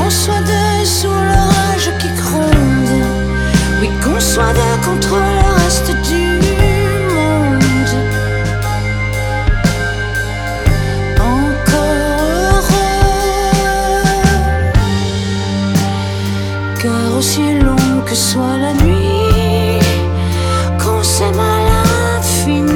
qu'on soit deux sous l'orage qui gronde, oui qu'on soit deux contre le reste du monde. Encore heureux, car aussi long que soit la nuit,